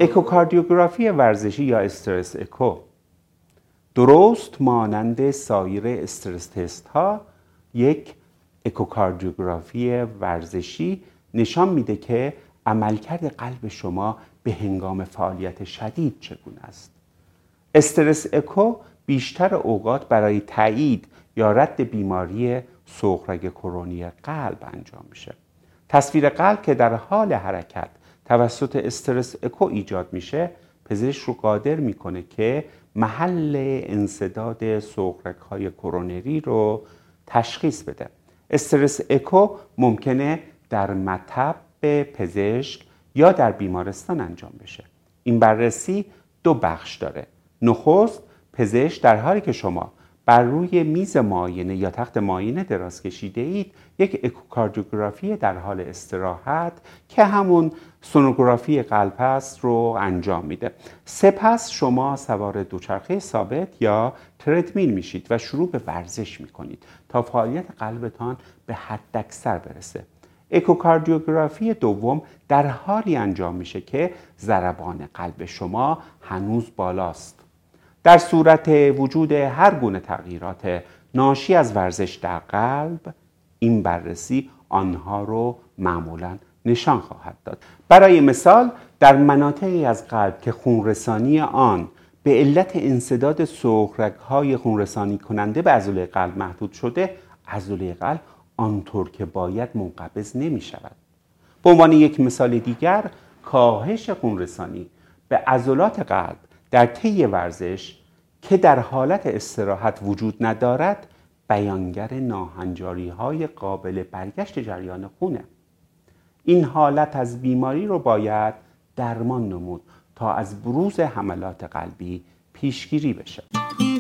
اکوکاردیوگرافی ورزشی یا استرس اکو درست مانند سایر استرس تست ها یک اکوکاردیوگرافی ورزشی نشان میده که عملکرد قلب شما به هنگام فعالیت شدید چگونه است. استرس اکو بیشتر اوقات برای تایید یا رد بیماری سغرگ کرونی قلب انجام میشه. تصویر قلب که در حال حرکت توسط استرس اکو ایجاد میشه، پزشک رو قادر میکنه که محل انسداد سغرگ‌های کرونری رو تشخیص بده. استرس اکو ممکنه در مطب پزشک یا در بیمارستان انجام بشه. این بررسی دو بخش داره. نخست، پزشک در حالی که شما بر روی میز معاینه یا تخت معاینه دراز کشیده اید، یک اکوکاردیوگرافی در حال استراحت که همون سونوگرافی قلب است رو انجام میده. سپس شما سوار دوچرخه ثابت یا تردمیل میشید و شروع به ورزش میکنید تا فعالیت قلبتان به حداکثر برسه. اکوکاردیوگرافی دوم در حالی انجام میشه که ضربان قلب شما هنوز بالاست. در صورت وجود هر گونه تغییرات ناشی از ورزش در قلب، این بررسی آنها رو معمولاً نشان خواهد داد. برای مثال، در مناطقی از قلب که خونرسانی آن به علت انسداد سغرگ‌های خونرسانی کننده به عضله قلب محدود شده، عضله قلب آنطور که باید منقبض نمی شود. به عنوان یک مثال دیگر، کاهش خونرسانی به عضلات قلب در طی ورزش که در حالت استراحت وجود ندارد، بیانگر ناهنجاری‌های قابل برگشت جریان خونه. این حالت از بیماری رو باید درمان نمود تا از بروز حملات قلبی پیشگیری بشه.